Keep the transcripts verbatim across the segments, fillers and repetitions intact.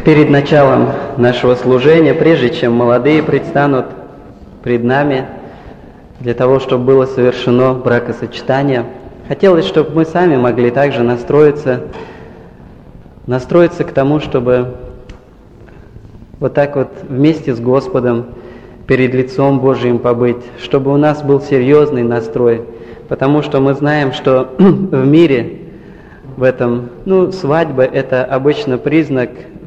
Перед началом нашего служения, прежде чем молодые предстанут пред нами для того, чтобы было совершено бракосочетание, хотелось, чтобы мы сами могли также настроиться, настроиться к тому, чтобы вот так вот вместе с Господом перед лицом Божиим побыть, чтобы у нас был серьезный настрой, потому что мы знаем, что в мире в этом, ну, свадьба — это обычно признак,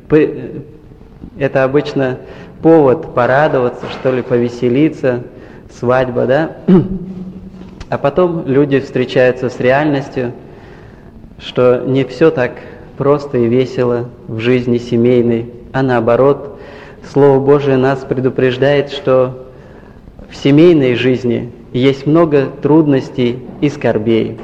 это обычно повод порадоваться, что ли, повеселиться, свадьба, да? А потом люди встречаются с реальностью, что не все так просто и весело в жизни семейной, а наоборот, Слово Божие нас предупреждает, что в семейной жизни есть много трудностей и скорбей.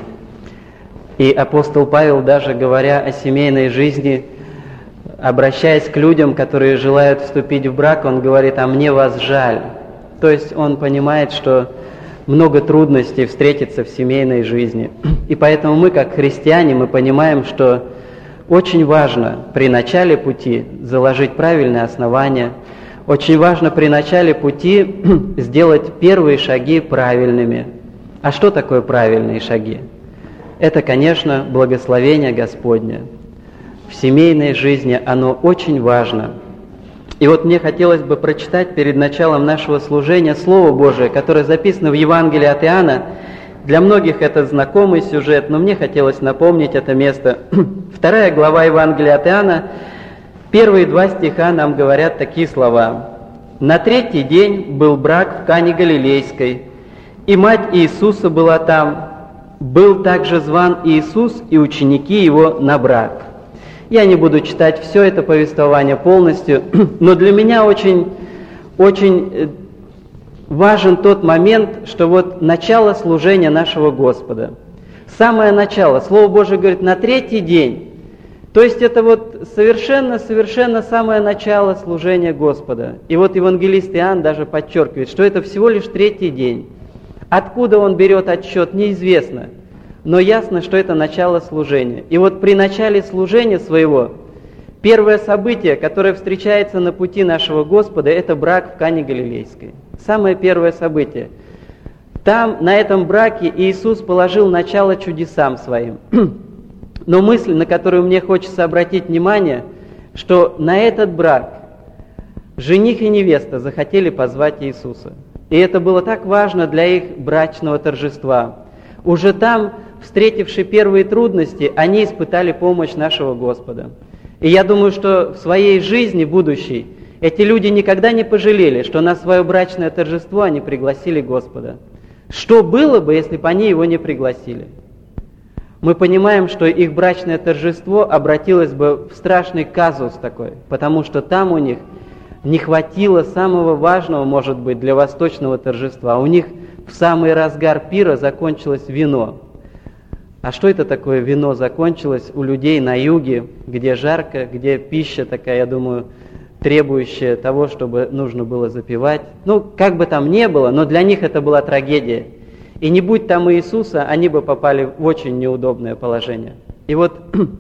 И апостол Павел, даже говоря о семейной жизни, обращаясь к людям, которые желают вступить в брак, он говорит: «А мне вас жаль». То есть он понимает, что много трудностей встретится в семейной жизни. И поэтому мы, как христиане, мы понимаем, что очень важно при начале пути заложить правильные основания, очень важно при начале пути сделать первые шаги правильными. А что такое правильные шаги? Это, конечно, благословение Господне. В семейной жизни оно очень важно. И вот мне хотелось бы прочитать перед началом нашего служения Слово Божие, которое записано в Евангелии от Иоанна. Для многих это знакомый сюжет, но мне хотелось напомнить это место. Вторая глава Евангелия от Иоанна, первые два стиха нам говорят такие слова. «На третий день был брак в Кане Галилейской, и мать Иисуса была там. Был также зван Иисус и ученики его на брак». Я не буду читать все это повествование полностью, но для меня очень, очень важен тот момент, что вот начало служения нашего Господа. Самое начало. Слово Божие говорит «на третий день». То есть это вот совершенно-совершенно самое начало служения Господа. И вот евангелист Иоанн даже подчеркивает, что это всего лишь третий день. Откуда он берет отсчет, неизвестно. Но ясно, что это начало служения. И вот при начале служения своего, первое событие, которое встречается на пути нашего Господа, это брак в Кане Галилейской. Самое первое событие. Там, на этом браке, Иисус положил начало чудесам своим. Но мысль, на которую мне хочется обратить внимание, что на этот брак жених и невеста захотели позвать Иисуса. И это было так важно для их брачного торжества. Уже там, встретивши первые трудности, они испытали помощь нашего Господа. И я думаю, что в своей жизни будущей эти люди никогда не пожалели, что на свое брачное торжество они пригласили Господа. Что было бы, если бы они его не пригласили? Мы понимаем, что их брачное торжество обратилось бы в страшный казус такой, потому что там у них не хватило самого важного, может быть, для восточного торжества. У них в самый разгар пира закончилось вино. А что это такое вино закончилось у людей на юге, где жарко, где пища такая, я думаю, требующая того, чтобы нужно было запивать? Ну, как бы там ни было, но для них это была трагедия. И не будь там Иисуса, они бы попали в очень неудобное положение. И вот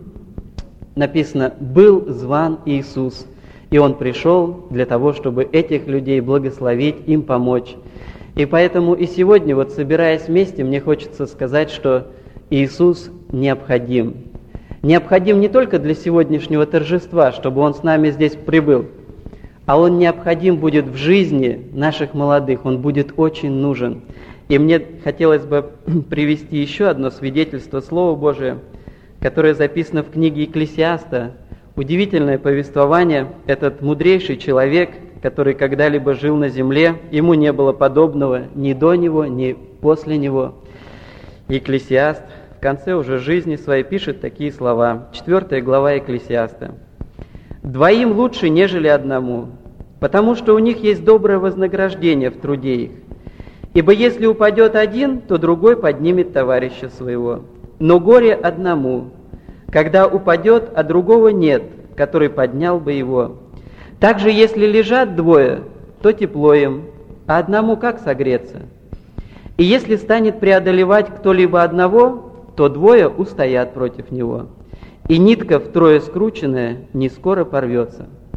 написано: «Был зван Иисус». И Он пришел для того, чтобы этих людей благословить, им помочь. И поэтому и сегодня, вот собираясь вместе, мне хочется сказать, что Иисус необходим. Необходим не только для сегодняшнего торжества, чтобы Он с нами здесь прибыл, а Он необходим будет в жизни наших молодых, Он будет очень нужен. И мне хотелось бы привести еще одно свидетельство Слова Божия, которое записано в книге Екклесиаста. Удивительное повествование. Этот мудрейший человек, который когда-либо жил на земле, ему не было подобного ни до него, ни после него. Екклесиаст в конце уже жизни своей пишет такие слова. Четвертая глава Екклесиаста. «Двоим лучше, нежели одному, потому что у них есть доброе вознаграждение в труде их. Ибо если упадет один, то другой поднимет товарища своего. Но горе одному, когда упадет, а другого нет, который поднял бы его. Также если лежат двое, то тепло им, а одному как согреться? И если станет преодолевать кто-либо одного, то двое устоят против него. И нитка втрое скрученная не скоро порвется».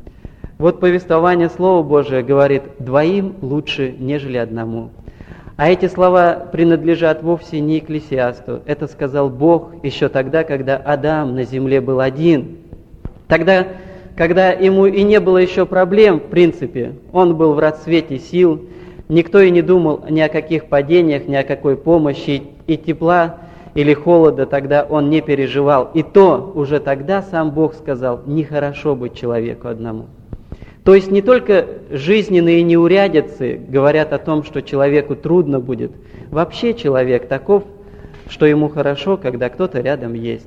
Вот повествование Слова Божия говорит: «Двоим лучше, нежели одному». А эти слова принадлежат вовсе не Экклесиасту. Это сказал Бог еще тогда, когда Адам на земле был один. Тогда, когда ему и не было еще проблем, в принципе, он был в расцвете сил, никто и не думал ни о каких падениях, ни о какой помощи, и тепла или холода тогда он не переживал. И то уже тогда сам Бог сказал: нехорошо быть человеку одному. То есть не только жизненные неурядицы говорят о том, что человеку трудно будет. Вообще человек таков, что ему хорошо, когда кто-то рядом есть.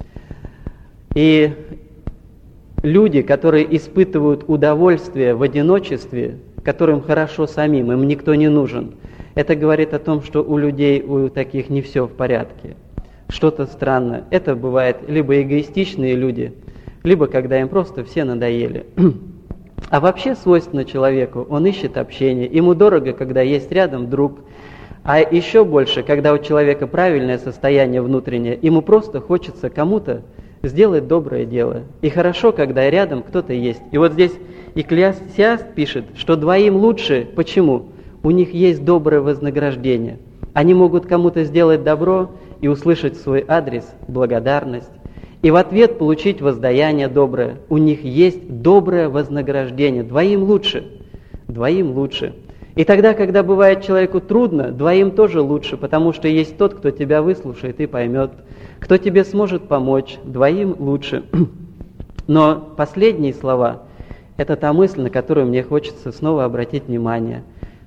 И люди, которые испытывают удовольствие в одиночестве, которым хорошо самим, им никто не нужен, это говорит о том, что у людей, у таких не все в порядке. Что-то странно. Это бывает либо эгоистичные люди, либо когда им просто все надоели. А вообще свойственно человеку, он ищет общение, ему дорого, когда есть рядом друг, а еще больше, когда у человека правильное состояние внутреннее, ему просто хочется кому-то сделать доброе дело. И хорошо, когда рядом кто-то есть. И вот здесь Экклесиаст пишет, что двоим лучше. Почему? У них есть доброе вознаграждение. Они могут кому-то сделать добро и услышать в свой адрес благодарность. И в ответ получить воздаяние доброе. У них есть доброе вознаграждение. Двоим лучше. Двоим лучше. И тогда, когда бывает человеку трудно, двоим тоже лучше, потому что есть тот, кто тебя выслушает и поймет, кто тебе сможет помочь. Двоим лучше. Но последние слова – это та мысль, на которую мне хочется снова обратить внимание.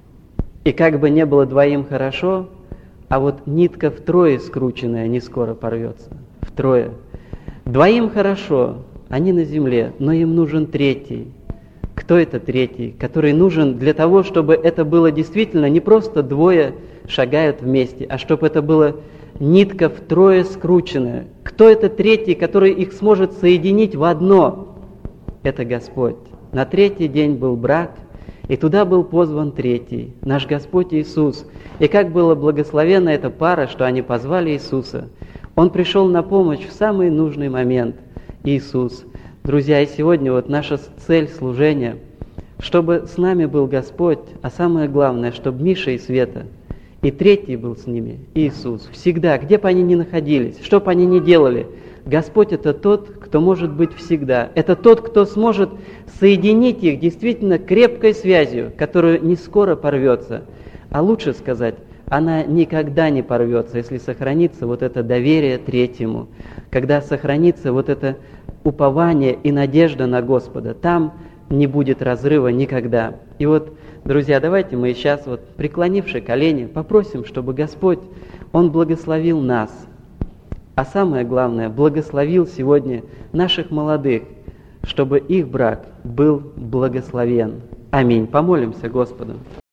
И как бы не было двоим хорошо, а вот нитка втрое скрученная не скоро порвется. Втрое. Двоим хорошо, они на земле, но им нужен третий. Кто это третий? Который нужен для того, чтобы это было действительно не просто двое шагают вместе, а чтобы это было нитка втрое скрученная. Кто это третий, который их сможет соединить в одно? Это Господь. На третий день был брак, и туда был позван третий, наш Господь Иисус. И как была благословенна эта пара, что они позвали Иисуса. Он пришел на помощь в самый нужный момент. Иисус. Друзья, и сегодня вот наша цель служения, чтобы с нами был Господь, а самое главное, чтобы Миша и Света, и третий был с ними, Иисус. Всегда, где бы они ни находились, что бы они ни делали, Господь – это тот, кто может быть всегда. Это тот, кто сможет соединить их действительно крепкой связью, которая не скоро порвется. А лучше сказать, она никогда не порвется, если сохранится вот это доверие третьему, когда сохранится вот это упование и надежда на Господа. Там не будет разрыва никогда. И вот, друзья, давайте мы сейчас, вот, преклонивши колени, попросим, чтобы Господь, Он благословил нас. А самое главное, благословил сегодня наших молодых, чтобы их брак был благословен. Аминь. Помолимся Господу.